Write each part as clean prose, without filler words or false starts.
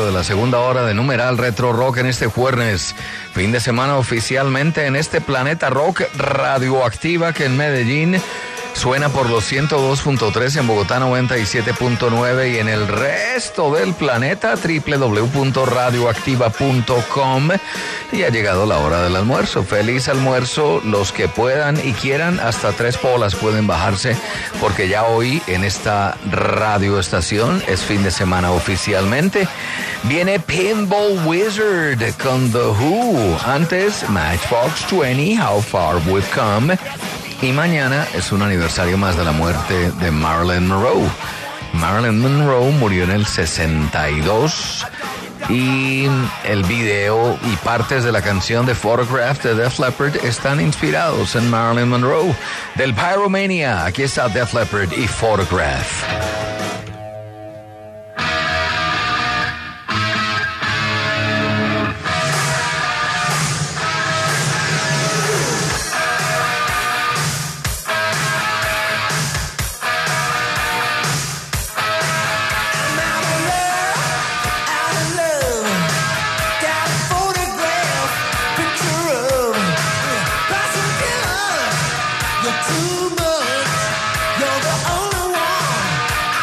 de la segunda hora de Numeral Retro Rock en este jueves. Fin de semana oficialmente en este Planeta Rock Radioactiva que en Medellín suena por los 102.3, en Bogotá 97.9 y en el resto del planeta www.radioactiva.com. Y ha llegado la hora del almuerzo. Feliz almuerzo. Los que puedan y quieran, hasta 3 polas pueden bajarse, porque ya hoy en esta radioestación es fin de semana oficialmente. Viene Pinball Wizard con The Who. Antes Matchbox 20, How Far We've Come. Y mañana es un aniversario más de la muerte de Marilyn Monroe. Marilyn Monroe murió en el 62 y el video y partes de la canción de Photograph de Def Leppard están inspirados en Marilyn Monroe. Del Pyromania, aquí está Def Leppard y Photograph. Too much, you're the only one.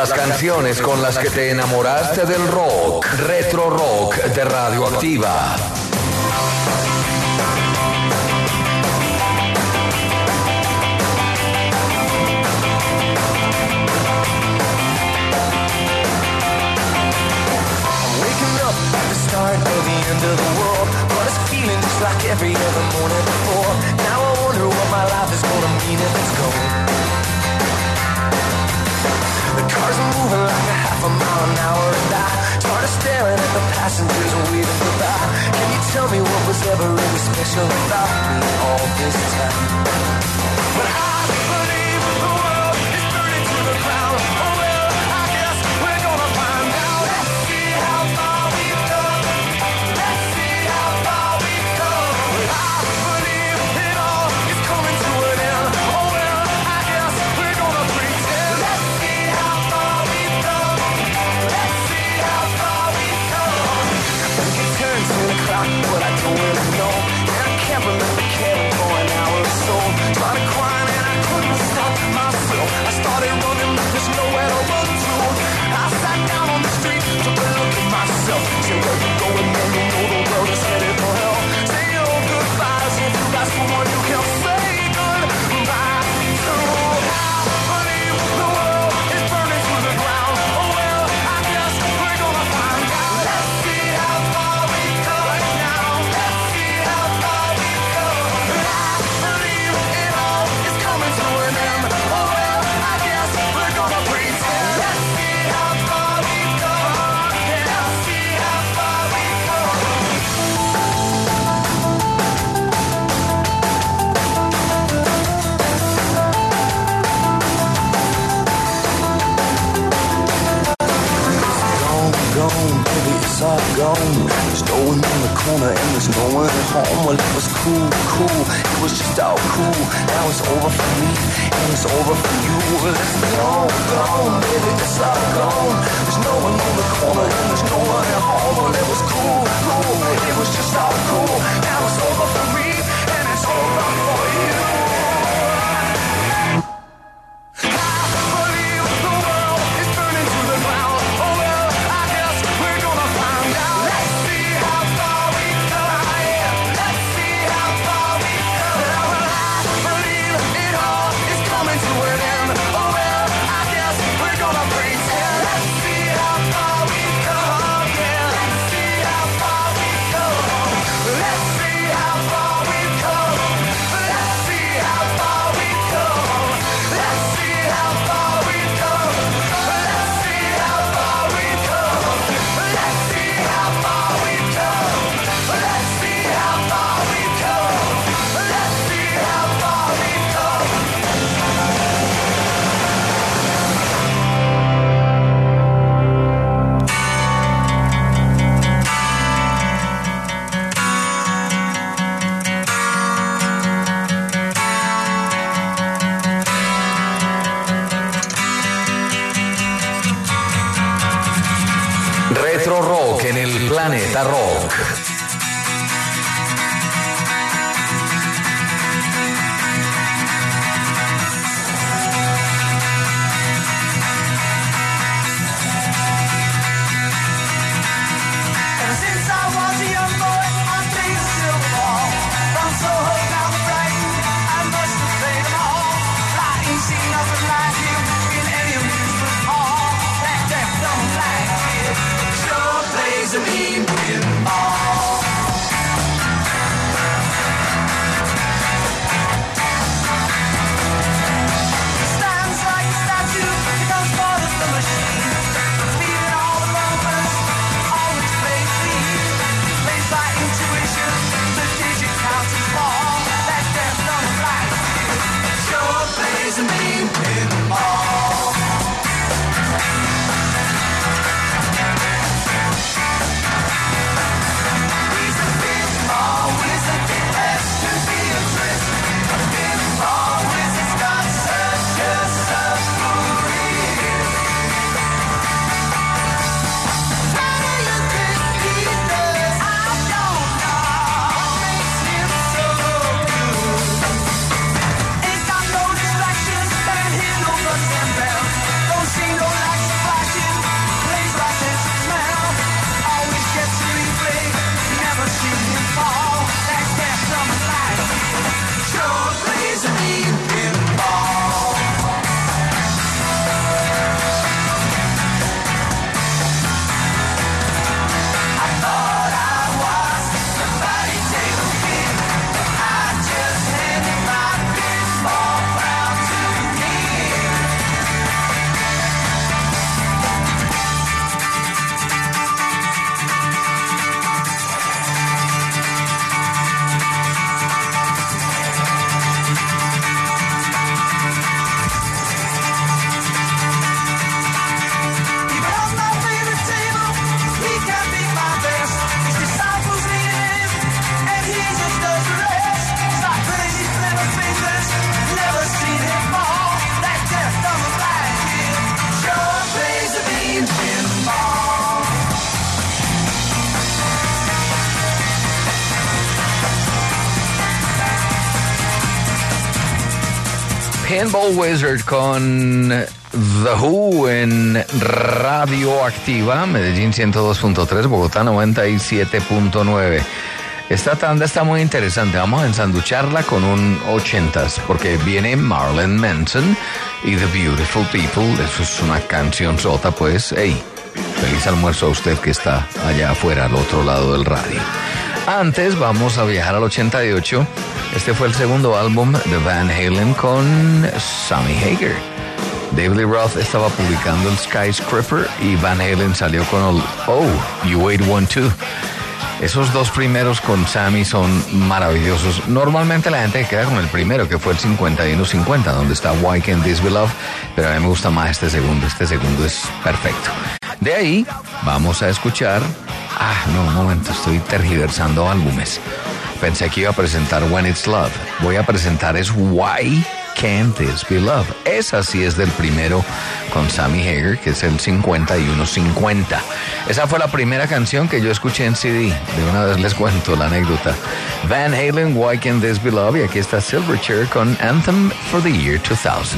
las canciones con las que te enamoraste del rock. Retro Rock de Radioactiva. Start of the end of the world, but it's feeling just like every other morning before. Now I wonder what my life is gonna mean if it's gone. The cars are moving like a half a mile an hour, and I started staring at the passengers and waving goodbye. Can you tell me what was ever really special about me all this time? But I believe the world is burning to the ground. Oh well, I guess we're gonna find out. Let's see how far we've come. Let's see how far we've come. I believe it all is coming to an end. Oh well, I guess we're gonna pretend. Let's see how far we've come. Let's see how far we've come. We can turn to the clock, but I don't really know. And I can't remember caring for an hour or so. Started crying and I couldn't stop myself. I started running, but there's nowhere to run to. I sat down on the street, took a look at myself. Say where you going, man, you know the world is headed for hell. Say your goodbyes if you ask for one, you can say goodbye to. I believe the world is burning to the ground. Oh well, I guess we're gonna find out. Let's see how far we come right now. Let's see how far we come. I believe it all is coming to an end. Oh well, I guess we're gonna pretend. Let's see how far we come. Yeah, let's see how far we come. Gone, baby, it's all gone. There's no one in the corner and there's no one at home. Well, it was cool, it was just all cool. Now it's over for me and it's over for you. Well, it's gone, baby, it's all gone. There's no one on the corner and there's no one at home. Well, it was cool, it was just all cool. Now it's over for me and it's over for you. Retro Rock en el Planeta Rock. Ever since I was a young boy, I played the silver ball. From Soho down to Brighton, I must have played them all. I ain't seen nothing like him in any amusement hall. That deaf don't like it, sure plays a mean pinball. Pinball Wizard con The Who en Radioactiva, Medellín 102.3, Bogotá 97.9. Esta tanda está muy interesante. Vamos a ensanducharla con un 80s, porque viene Marilyn Manson y The Beautiful People. Eso es una canción sota, pues. Hey, feliz almuerzo a usted que está allá afuera, al otro lado del radio. Antes vamos a viajar al 88. Este fue el segundo álbum de Van Halen con Sammy Hagar. David Lee Roth estaba publicando el Skyscraper y Van Halen salió con el Oh, You Ain't One Too. Esos dos primeros con Sammy son maravillosos. Normalmente la gente queda con el primero, que fue el 51-50, donde está Why Can't This Be Love, pero a mí me gusta más este segundo. Este segundo es perfecto. De ahí vamos a escuchar... un momento, estoy tergiversando álbumes. Pensé que iba a presentar When It's Love. Voy a presentar es Why Can't This Be Love. Esa sí es del primero con Sammy Hagar, que es el 51-50. Esa fue la primera canción que yo escuché en CD. De una vez les cuento la anécdota. Van Halen, Why Can't This Be Love. Y aquí está Silverchair con Anthem for the Year 2000.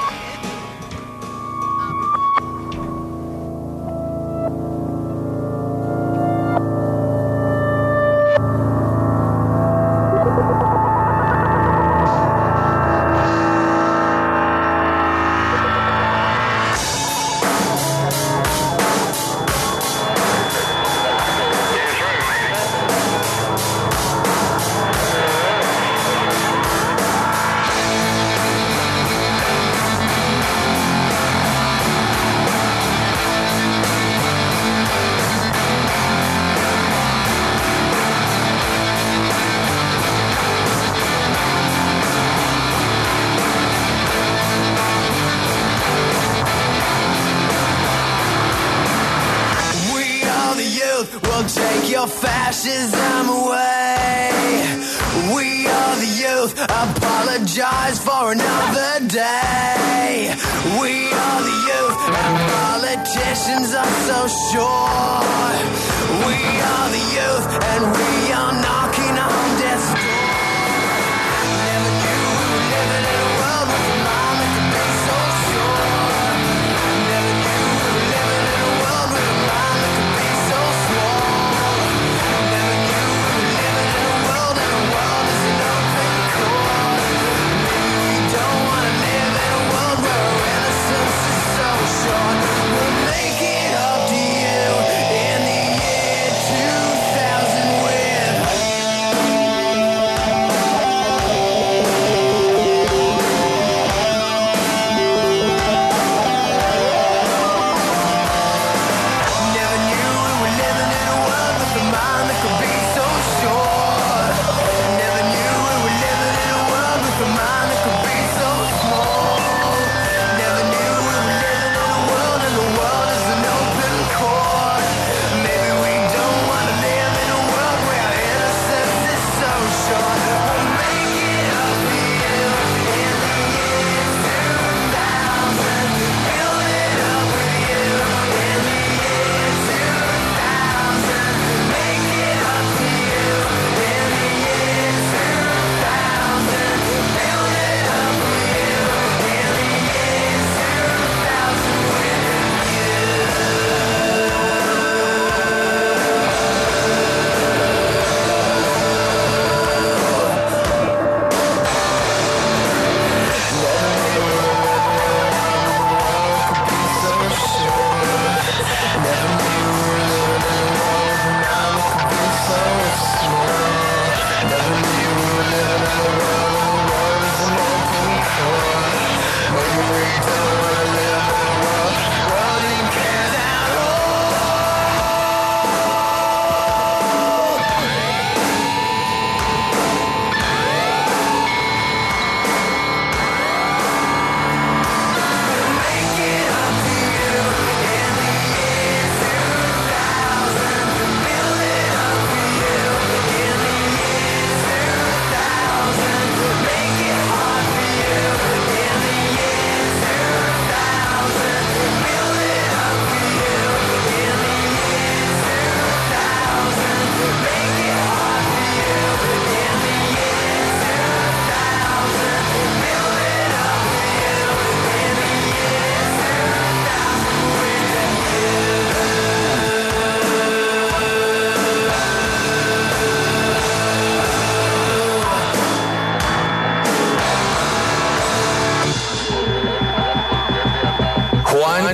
Fascism away. We are the youth. Apologize for another day. We are the youth. And politicians are so sure. We are the youth, and we are knocking on death's door. Never knew we were living in a world with a mind that could be so sure. Never knew we were living in a world with a mind that could be so small.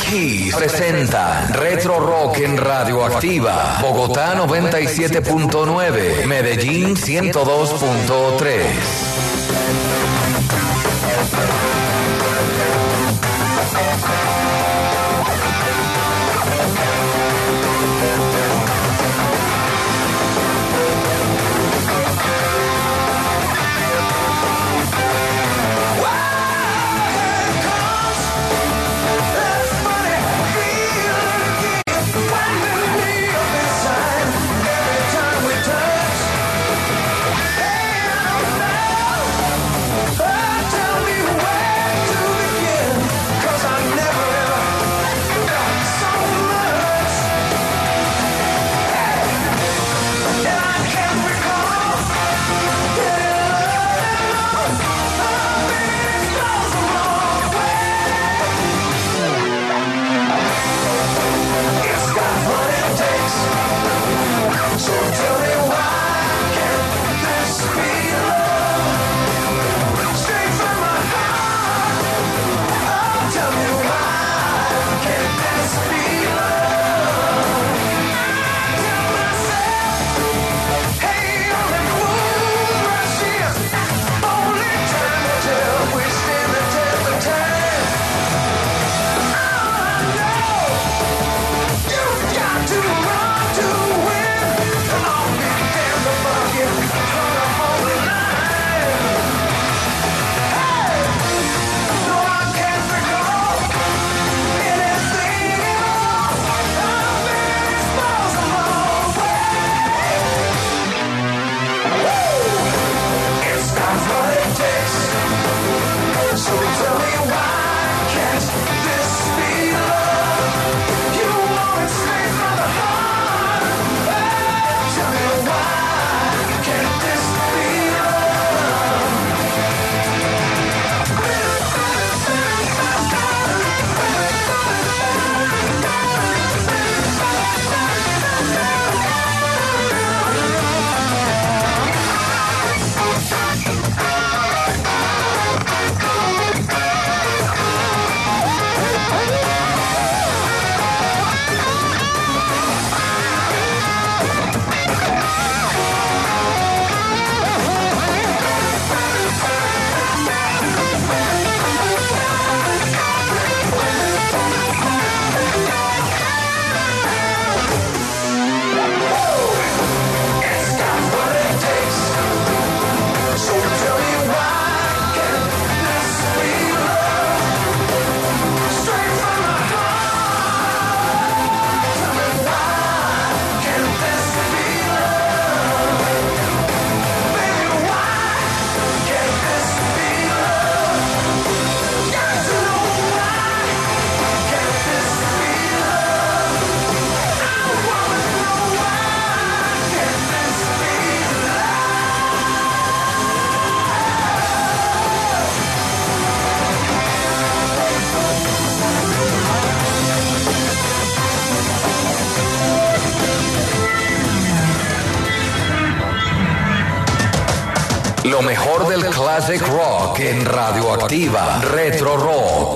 Keys presenta Retro Rock en Radioactiva. Bogotá 97.9, Medellín 102.3. Lo mejor del classic rock en Radioactiva. Retro Rock.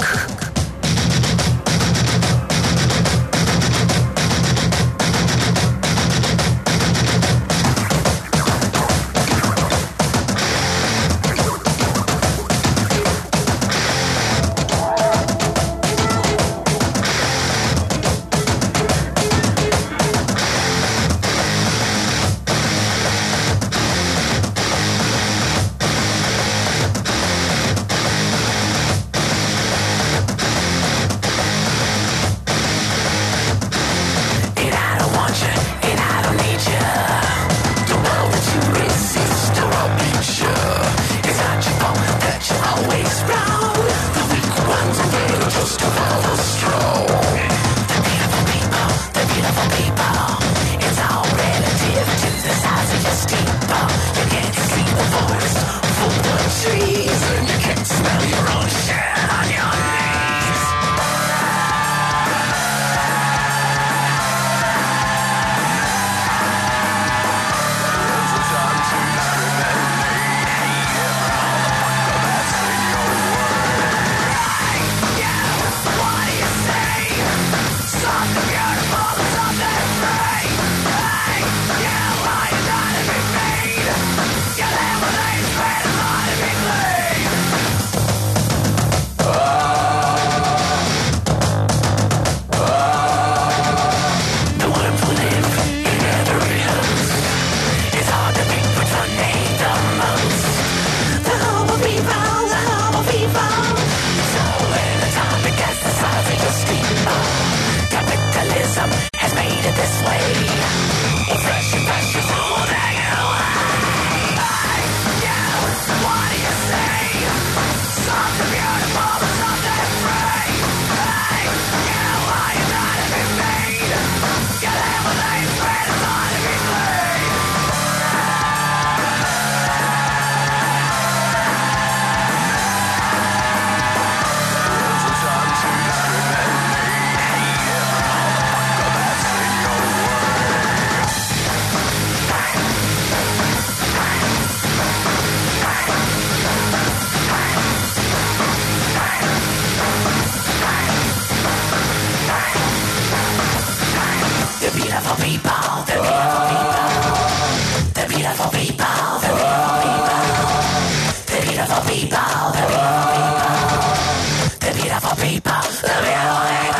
beautiful people, the beautiful people, the beautiful people, the beautiful people, the beautiful people, the beautiful people, the beautiful people, the beautiful people.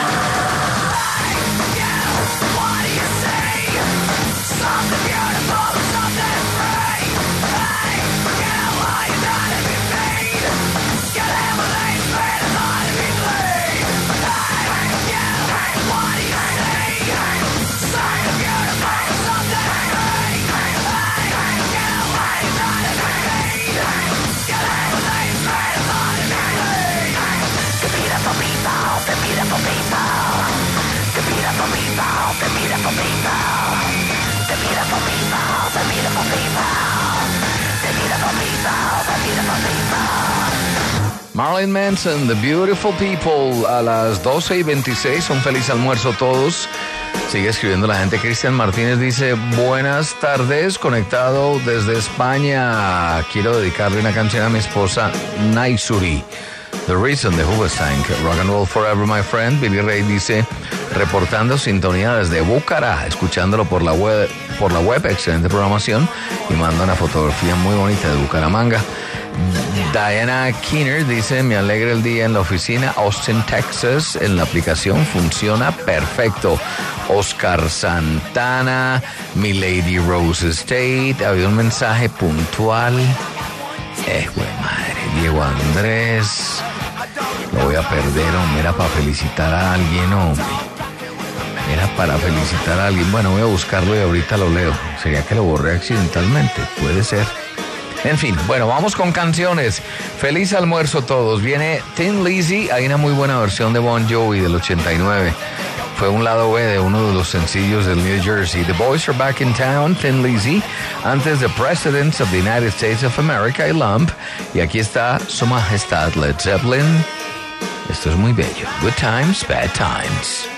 What do you say? Something beautiful, something free. Hey, you are you not to be made. Get lemonade, straight and not to be clean. Hey, you, what do you say? Something beautiful, something free. Hey, you are you not to be made. Get lemonade, straight and not to be clean. The beautiful people, the beautiful people. The beautiful people, the beautiful people. The beautiful people, the beautiful people. The beautiful people, the beautiful people. Marilyn Manson, The Beautiful People, a las 12:26. Un feliz almuerzo a todos. Sigue escribiendo la gente. Cristian Martínez dice: buenas tardes, conectado desde España. Quiero dedicarle una canción a mi esposa Naisuri. The Reason de Hoobastank, Rock and Roll Forever, my friend. Billy Ray dice: reportando sintonía desde Bucará, escuchándolo por la web, excelente programación, y manda una fotografía muy bonita de Bucaramanga. Diana Keener dice: me alegra el día en la oficina, Austin, Texas, en la aplicación funciona perfecto. Oscar Santana, Milady Rose State, había un mensaje puntual. Madre, Diego Andrés, lo voy a perder, hombre, era para felicitar a alguien, hombre. Era para felicitar a alguien. Bueno, voy a buscarlo y ahorita lo leo. ¿Sería que lo borré accidentalmente? Puede ser. En fin, bueno, vamos con canciones. Feliz almuerzo todos. Viene Thin Lizzy, hay una muy buena versión de Bon Jovi del 89. Fue un lado B de uno de los sencillos del New Jersey. The Boys Are Back in Town, Thin Lizzy. Antes The Presidents of the United States of America y Lump. Y aquí está Su Majestad Led Zeppelin. Esto es muy bello. Good Times, Bad Times.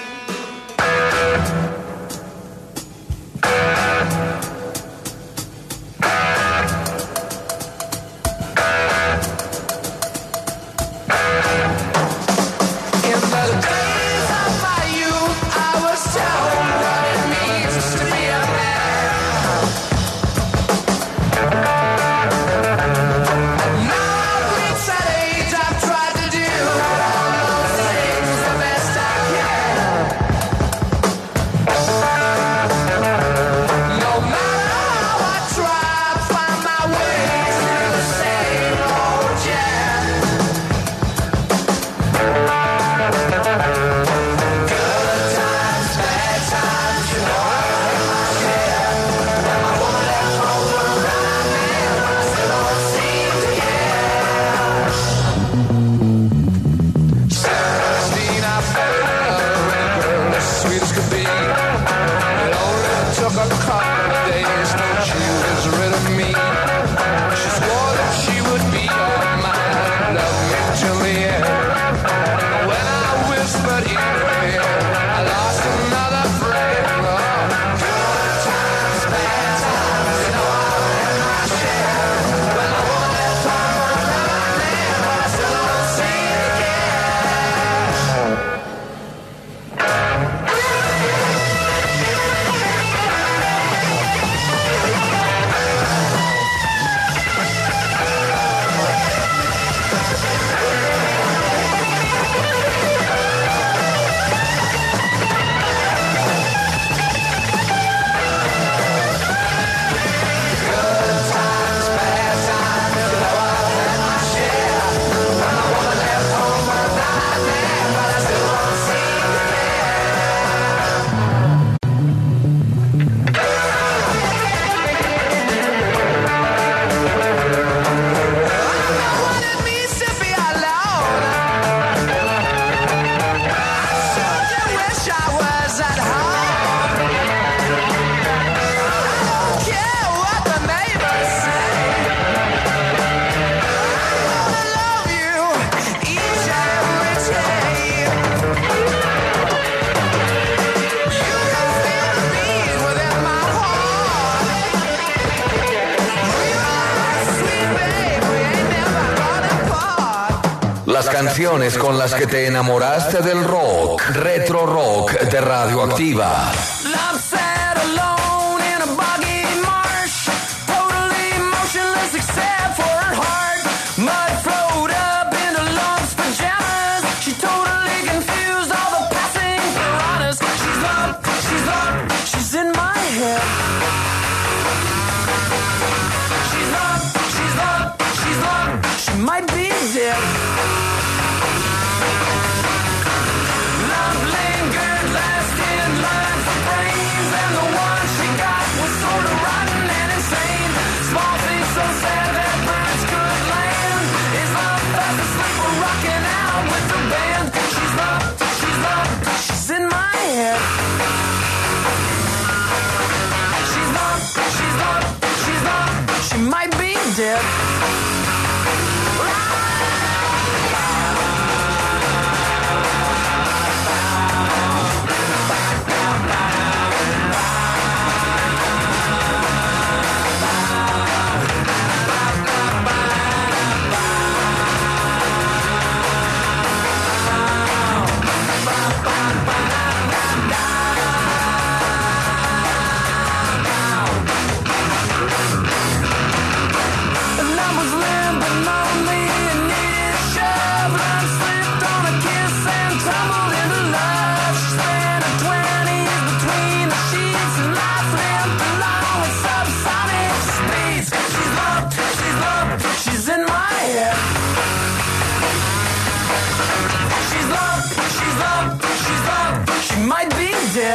Las canciones con las que te enamoraste del rock, Retro Rock de Radioactiva.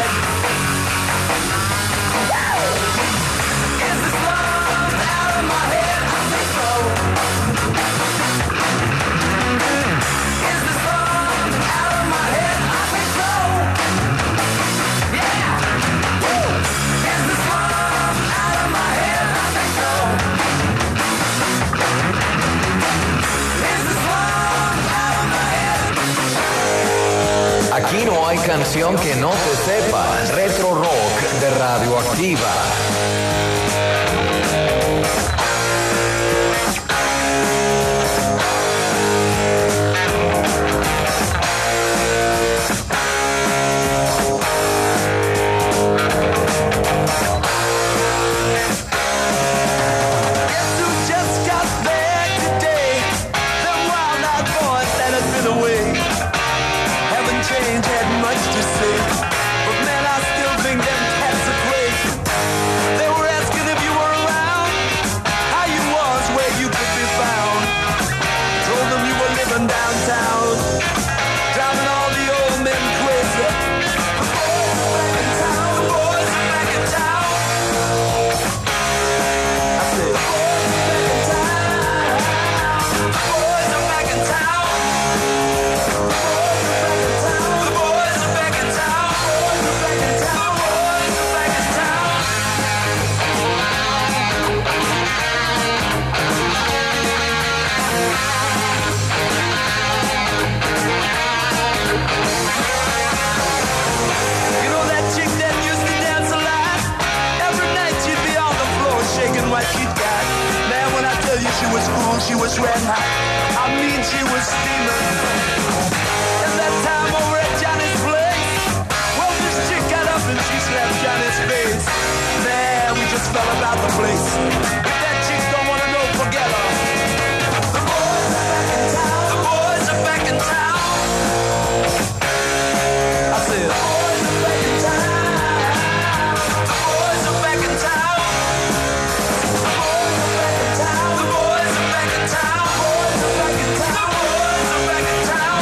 head? Is this love out of my head? I think so. Is this love out of my head? I think so. Yeah. Woo. Is this love out of my head? I think so. Is this love out of my head? Aquí no hay canción que no te sepa. Retro Rock de Radioactiva. Guess who just got back today? Them wild-eyed boys that had been away haven't changed, had much to say. But man, I still think them cats are crazy. They were asking if you were around, how you was, where you could be found. Told them you were living downtown, driving all the old men crazy. The boys are back in town, the boys are back in town. I said, the boys are back in town. The boys are back in town. The boys are back in town. The boys are back in town. You know that chick that used to dance a lot? Every night she'd be on the floor shaking what she'd got. Man, when I tell you she was cool, she was red hot. I mean, she was steaming. And that time over at Johnny's place, well, this chick got up and she slapped Johnny's face. Man, we just fell about the place. If that chick don't wanna know, forget her. The boys are back in town. The boys are back in town. I said, the boys are back in town. The boys are back in town. The boys are back in town. The boys are back in town. The boys are back in town. The boys are back in town.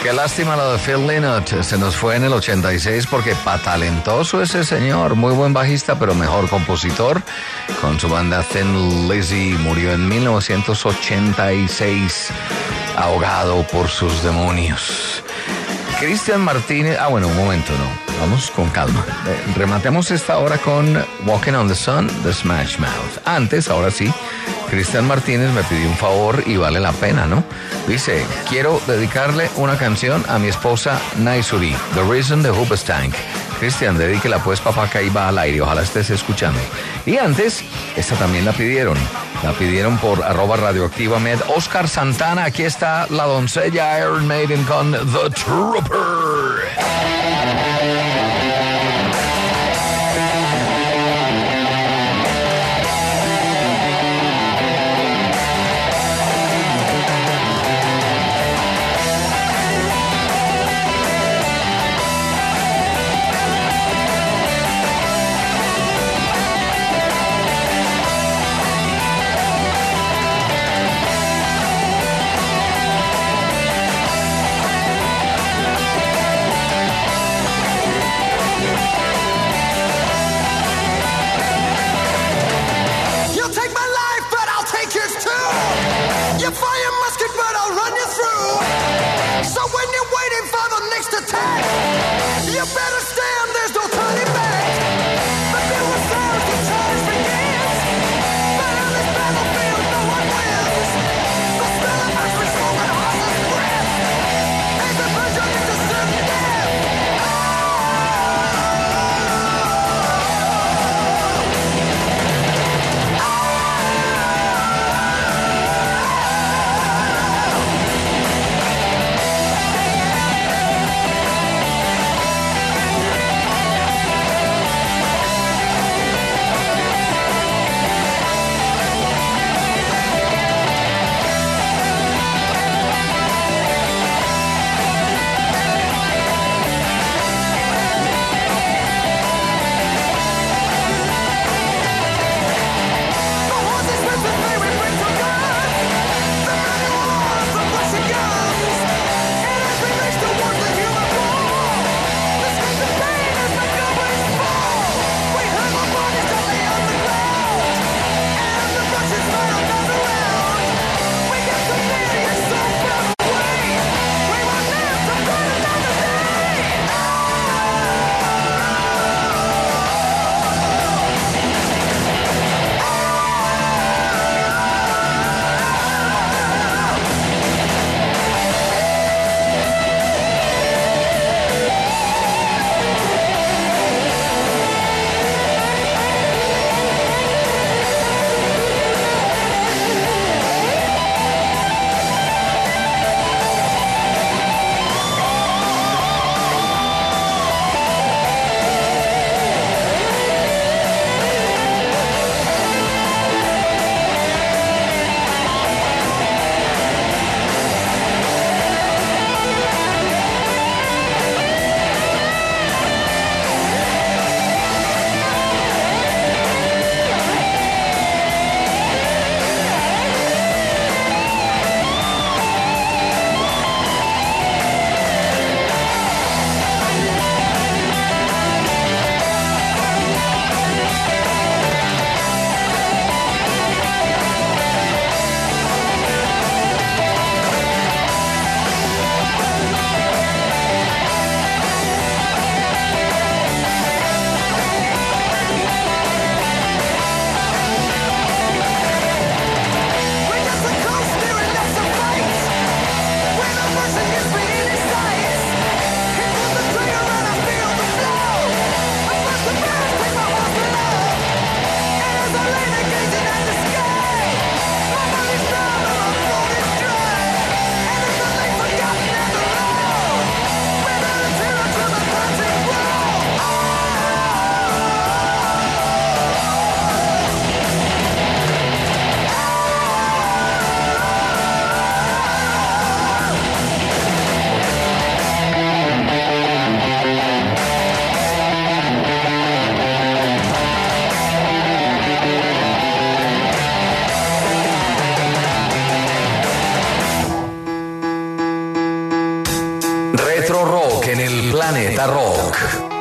Qué lástima lo de Phil Lynott. Se nos fue en el 86 porque talentoso ese señor. Muy buen bajista, pero mejor compositor. Con su banda Thin Lizzy murió en 1986, ahogado por sus demonios. Cristian Martínez. Bueno, un momento, no. Vamos con calma. Rematemos esta hora con Walking on the Sun de Smash Mouth. Antes, ahora sí, Cristian Martínez me pidió un favor y vale la pena, ¿no? Dice, quiero dedicarle una canción a mi esposa Naisuri, The Reason de Hoobastank. Cristian, dedíquela pues, papá, que ahí va al aire, ojalá estés escuchando. Y antes, esta también la pidieron por @radioactivamed. Oscar Santana, aquí está la doncella Iron Maiden con The Trooper. Retro Rock en el Planeta Rock.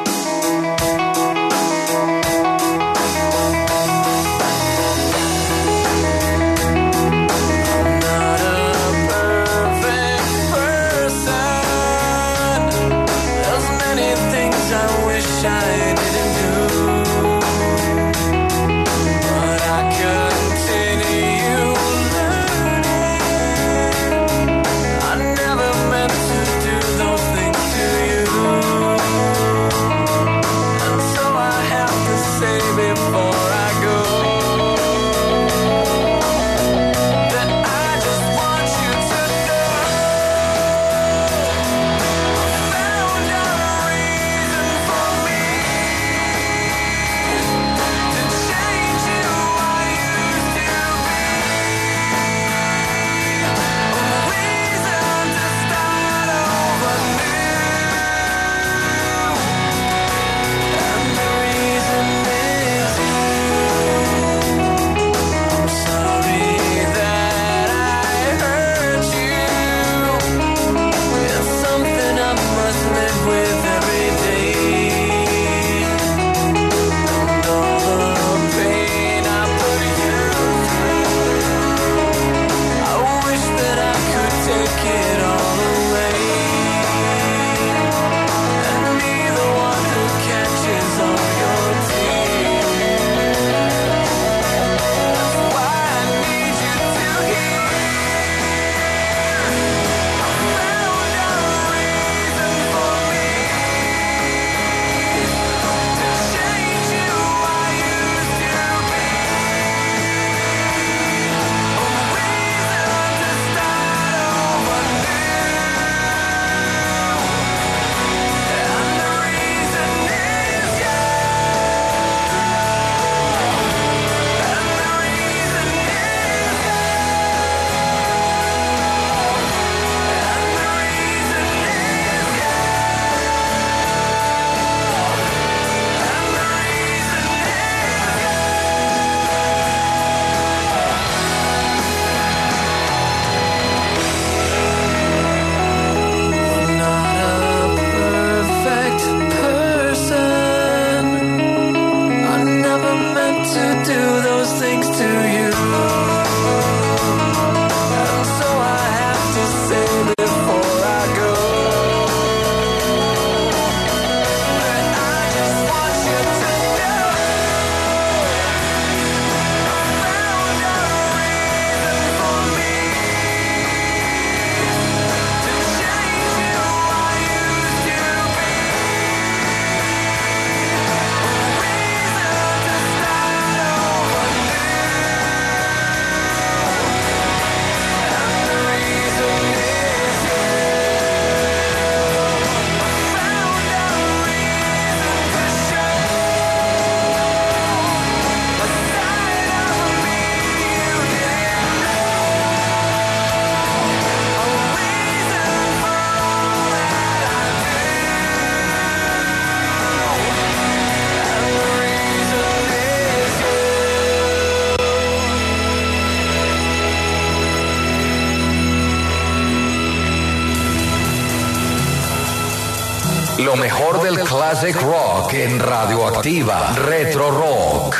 Lo mejor del classic rock en Radioactiva Retro Rock.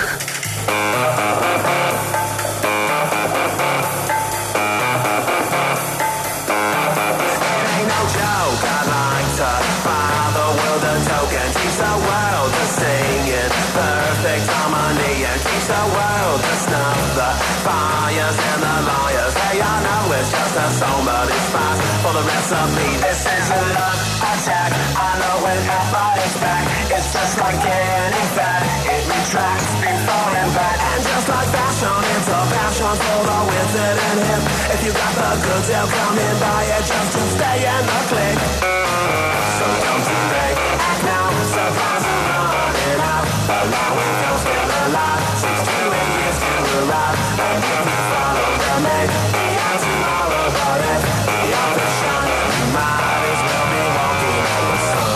Perfect harmony and teach the world to snuff the fires and the liars. Hey, I know it's just a song, but it's fast for the recipe. This is a love attack. I know when our body's back, it's just like getting fat. It retracts before and back. And just like fashion, it's a passion for the wizard and hip. If you got the goods, they'll come in, buy it just to stay in the clique. So come to make act now, surprise and running out. Allowing girls still alive, 6 to 8 years to arrive. And if you follow the maid, be out tomorrow, but if the other shine, you might as well be walking on the sun.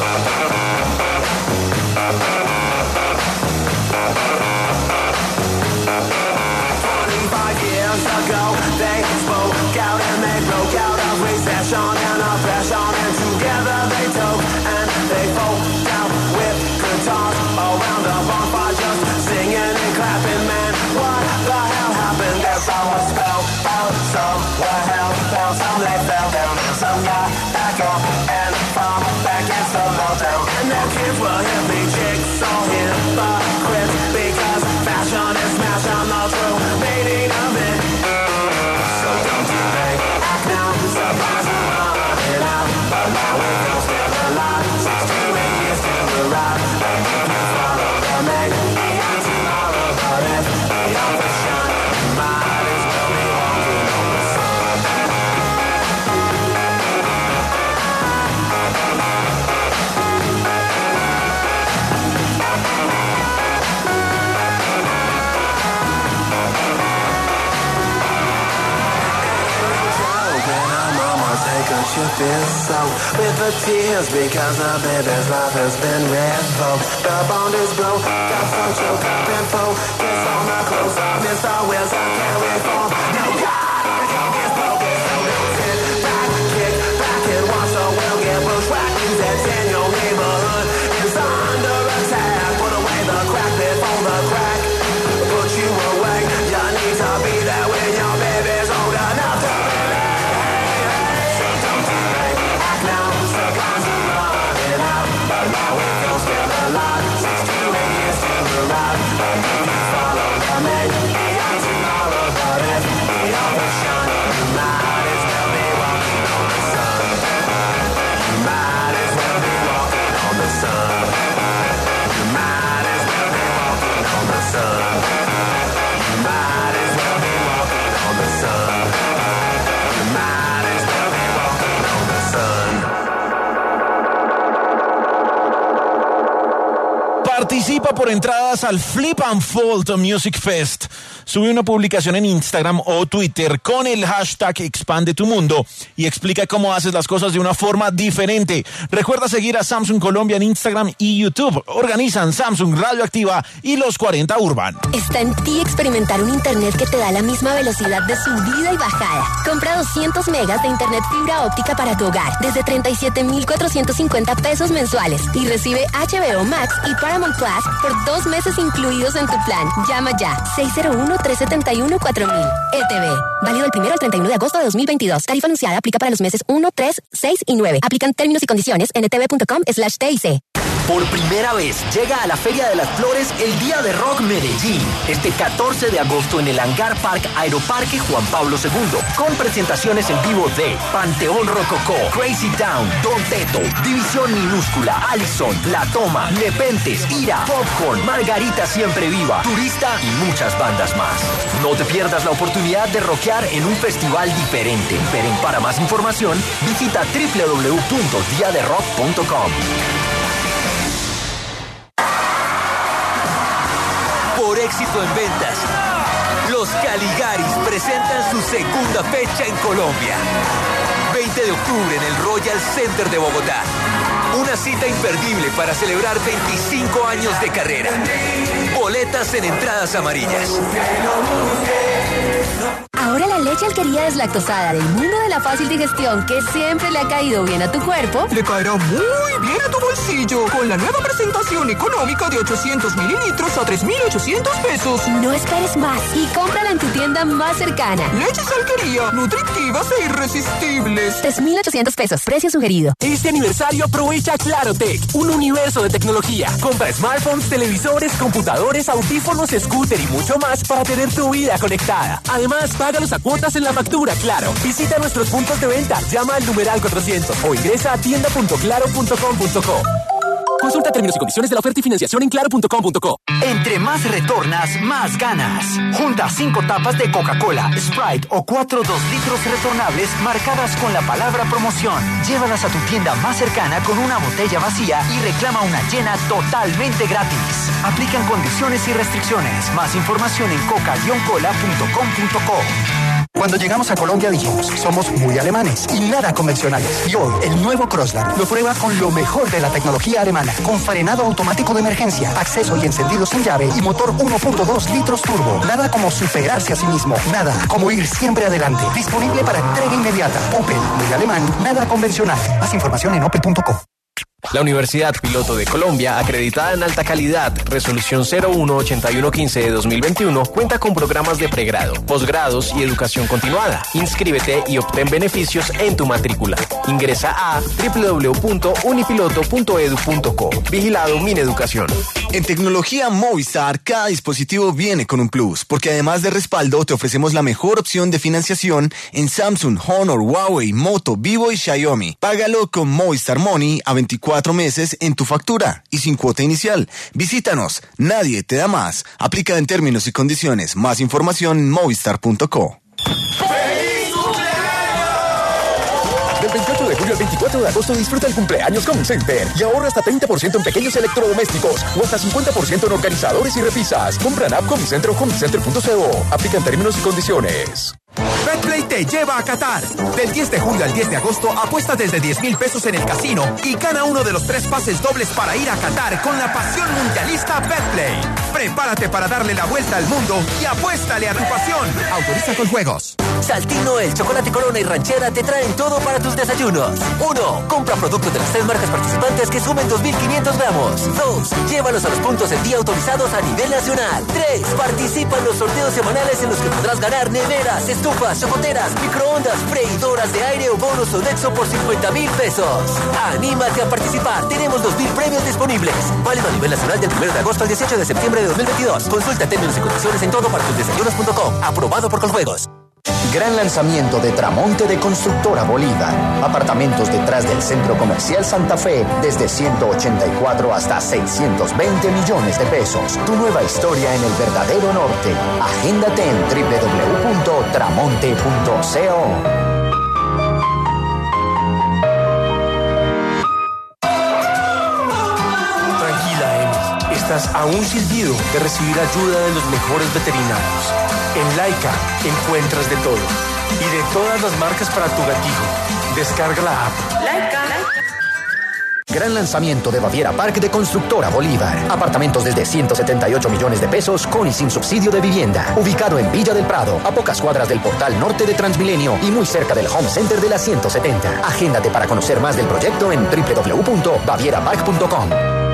25 years ago, they spoke out and they broke out of recession and oppression, and together they took fell down, and some got back up and fought back in some down. And their kids were hippie chicks, all hypocrites, because fashion is smash on the true meaning of it. So don't you think, act now, surprise and run it out. But now we're gonna spend a lot, 6 to 8 years to arrive. And if you follow the man, beyond tomorrow, but if you're for shine, you might as well be walking on the sun. She feels so with the tears because the baby's life has been revoked. The bond is broke, got some choke up and focus on the close up. Mr. Wilson can't reform. No God, the joke is broken. So don't sit back, kick back and watch the world get bushwhacked. News that's in your neighborhood is under attack. Put away the crack before the crack put you away. You need to be there when your baby's old enough to be there. Now we don't spend a lot, 6 to 8 years to arrive. And if you follow the man, beyond tomorrow, but if we overshine, you might as well be walking on the sun. You might as well be walking on the sun. You might as well be walking on the sun. You might as well be walking on the sun. You might as well be walking on the sun. Participa por entradas al Flip and Fold Music Fest. Sube una publicación en Instagram o Twitter con el hashtag Expande tu Mundo y explica cómo haces las cosas de una forma diferente. Recuerda seguir a Samsung Colombia en Instagram y YouTube. Organizan Samsung Radioactiva y los 40 Urban. Está en ti experimentar un internet que te da la misma velocidad de subida y bajada. Compra 200 megas de internet fibra óptica para tu hogar desde 37,450 pesos mensuales y recibe HBO Max y Paramount Plus por 2 meses incluidos en tu plan. Llama ya 601-371-4000. ETV. Válido del 1 al 31 de agosto de 2022. Tarifa anunciada aplica para los meses 1, 3, 6 y 9. Aplican términos y condiciones en etv.com/TIC. Por primera vez llega a la Feria de las Flores el Día de Rock Medellín, este 14 de agosto en el Hangar Park Aeroparque Juan Pablo II, con presentaciones en vivo de Panteón Rococó, Crazy Town, Don Teto, División Minúscula, Allison, La Toma, Nepentes, Ira, Popcorn, Margarita Siempre Viva, Turista y muchas bandas más. No te pierdas la oportunidad de rockear en un festival diferente. Para más información, visita www.diaderock.com. Por éxito en ventas, los Caligaris presentan su segunda fecha en Colombia. 20 de octubre en el Royal Center de Bogotá. Una cita imperdible para celebrar 25 años de carrera. Boletas en entradas amarillas. Ahora la leche Alquería deslactosada del mundo de la fácil digestión que siempre le ha caído bien a tu cuerpo, le caerá muy bien a tu bolsillo con la nueva presentación económica de 800 mililitros a 3,800 pesos. No esperes más y cómprala en tu tienda más cercana. Leches Alquería, nutritivas e irresistibles. 3,800 pesos, precio sugerido. Este aniversario aprovecha Clarotech, un universo de tecnología. Compra smartphones, televisores, computadores, audífonos, scooter y mucho más para tener tu vida conectada. Además, págalos a cuotas en la factura, Claro. Visita nuestros puntos de venta, llama al numeral 400 o ingresa a tienda.claro.com.co. Consulta términos y condiciones de la oferta y financiación en claro.com.co. Entre más retornas, más ganas. Junta 5 tapas de Coca-Cola, Sprite o 4 2 litros retornables marcadas con la palabra promoción. Llévalas a tu tienda más cercana con una botella vacía y reclama una llena totalmente gratis. Aplican condiciones y restricciones. Más información en coca-cola.com.co. Cuando llegamos a Colombia dijimos, somos muy alemanes y nada convencionales. Y hoy, el nuevo Crossland lo prueba con lo mejor de la tecnología alemana, con frenado automático de emergencia, acceso y encendido sin llave y motor 1.2 litros turbo. Nada como superarse a sí mismo, nada como ir siempre adelante. Disponible para entrega inmediata. Opel, muy alemán, nada convencional. Más información en opel.co. La Universidad Piloto de Colombia, acreditada en alta calidad, resolución 018115 de 2021, cuenta con programas de pregrado, posgrados y educación continuada. Inscríbete y obtén beneficios en tu matrícula. Ingresa a www.unipiloto.edu.co. Vigilado Mineducación. En tecnología Movistar, cada dispositivo viene con un plus, porque además de respaldo, te ofrecemos la mejor opción de financiación en Samsung, Honor, Huawei, Moto, Vivo y Xiaomi. Págalo con Movistar Money a 24 meses en tu factura y sin cuota inicial. Visítanos, nadie te da más. Aplica en términos y condiciones. Más información en movistar.co. Del 28 de julio al 24 de agosto disfruta el cumpleaños Home Center y ahorra hasta 30% en pequeños electrodomésticos o hasta 50% en organizadores y repisas. Compra en app Home Center o homecenter.co. Aplican términos y condiciones. Betplay te lleva a Qatar. Del 10 de julio al 10 de agosto apuesta desde 10,000 pesos en el casino y gana uno de los 3 pases dobles para ir a Qatar con la pasión mundialista Betplay. Prepárate para darle la vuelta al mundo y apuéstale a tu pasión. Autoriza con juegos. Saltino, el chocolate Corona y Ranchera te traen todo para tus desayunos. 1. Compra productos de las 3 marcas participantes que sumen 2.500 gramos. 2. Llévalos a los puntos en día autorizados a nivel nacional. 3. Participa en los sorteos semanales en los que podrás ganar neveras, estufas, chocoteras, microondas, freidoras de aire o bonos Sodexo por 50,000 pesos. Anímate a participar. Tenemos 2,000 premios disponibles. Válido a nivel nacional del 1 de agosto al 18 de septiembre de 2022. Consulta términos y condiciones en todopartusdesayunos.com. Aprobado por Coljuegos. Gran lanzamiento de Tramonte de Constructora Bolívar. Apartamentos detrás del Centro Comercial Santa Fe desde 184 hasta 620 millones de pesos. Tu nueva historia en el verdadero norte. Agéndate en www.tramonte.co. Estás a un silbido de recibir ayuda de los mejores veterinarios. En Laika encuentras de todo y de todas las marcas para tu gatito. Descarga la app. Laika. Gran lanzamiento de Baviera Park de Constructora Bolívar. Apartamentos desde 178 millones de pesos con y sin subsidio de vivienda. Ubicado en Villa del Prado, a pocas cuadras del portal norte de Transmilenio y muy cerca del Home Center de la 170. Agéndate para conocer más del proyecto en www.bavierapark.com.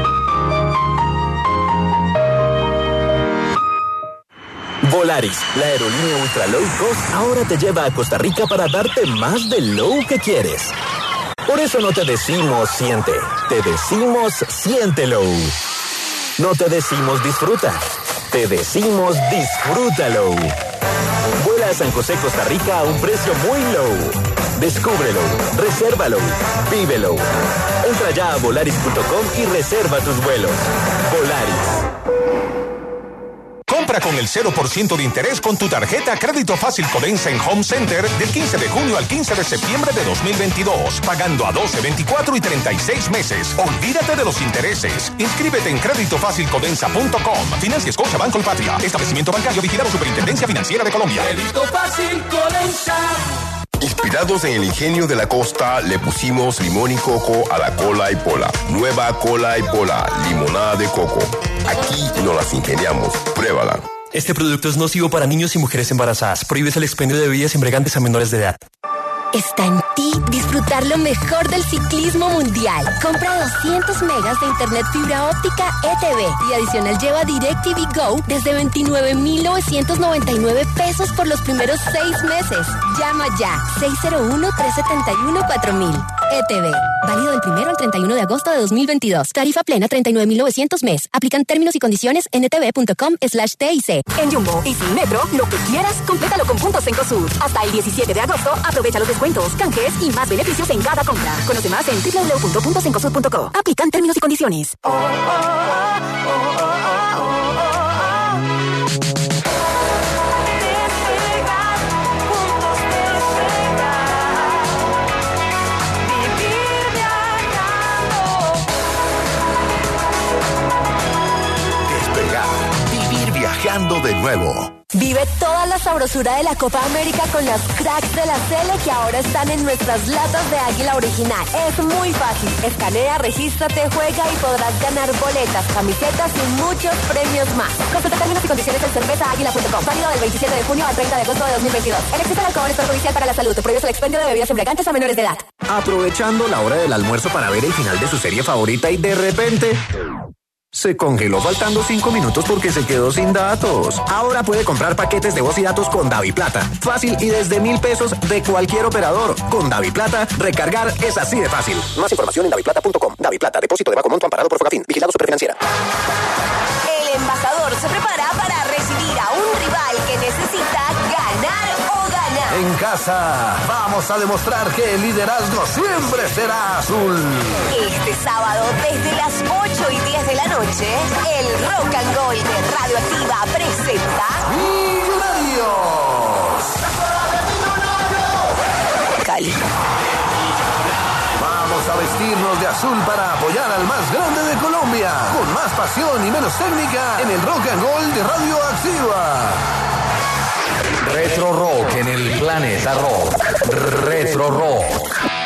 Volaris, la aerolínea ultra low cost, ahora te lleva a Costa Rica para darte más del low que quieres. Por eso no te decimos siente, te decimos siéntelo. No te decimos disfruta, te decimos disfrútalo. Vuela a San José, Costa Rica a un precio muy low. Descúbrelo, resérvalo, vívelo. Entra ya a volaris.com y reserva tus vuelos. Volaris. Compra con el 0% de interés con tu tarjeta Crédito Fácil Codensa en Home Center del 15 de junio al 15 de septiembre de 2022, pagando a 12, 24 y 36 meses. Olvídate de los intereses. Inscríbete en creditofacilcodensa.com. Financia Scotiabank Colpatria. Establecimiento bancario vigilado Superintendencia Financiera de Colombia. Crédito Fácil Codensa. Inspirados en el ingenio de la costa, le pusimos limón y coco a la cola y pola. Nueva cola y pola, limonada de coco. Aquí nos las ingeniamos. Pruébala. Este producto es nocivo para niños y mujeres embarazadas. Prohíbes el expendio de bebidas embriagantes a menores de edad. Está en ti disfrutar lo mejor del ciclismo mundial. Compra 200 megas de internet fibra óptica ETV y adicional lleva DirecTV Go desde 29,999 pesos por los primeros 6 meses. Llama ya 601-371-4000. ETV. Válido del 1 al 31 de agosto de 2022. Tarifa plena 39,900 mes. Aplican términos y condiciones en etv.com/TIC. En Jumbo y Sin Metro, lo que quieras, complétalo con puntos Cencosud. Hasta el 17 de agosto, aprovecha los descuentos, canjes y más beneficios en cada compra. Conoce más en www.cencosud.co. Aplican términos y condiciones. Viajando de nuevo. Vive toda la sabrosura de la Copa América con las cracks de la Sele que ahora están en nuestras latas de Águila original. Es muy fácil. Escanea, regístrate, juega y podrás ganar boletas, camisetas y muchos premios más. Consulta términos y condiciones en cervezaaguila.com. Válido del 27 de junio al 30 de agosto de 2022. El exceso de alcohol es perjudicial para la salud. Prohíbe el expendio de bebidas embriagantes a menores de edad. aprovechando la hora del almuerzo para ver el final de su serie favorita y de repente se congeló faltando 5 minutos porque se quedó sin datos. Ahora puede comprar paquetes de voz y datos con DaviPlata. Fácil y desde 1,000 pesos de cualquier operador. Con DaviPlata, recargar es así de fácil. Más información en daviplata.com. DaviPlata, depósito de bajo monto amparado por Fogafín. Vigilado Superfinanciera. El embajador se prepara para recibir a un rival que necesita ganar o ganar. En casa, vamos a demostrar que el liderazgo siempre será azul. Este sábado, desde las 8:10 de la noche, el Rock and Roll de Radioactiva presenta ¡Millonarios! Cali. Vamos a vestirnos de azul para apoyar al más grande de Colombia. Con más pasión y menos técnica en el Rock and Roll de Radioactiva. Retro Rock en el planeta rock. Retro Rock.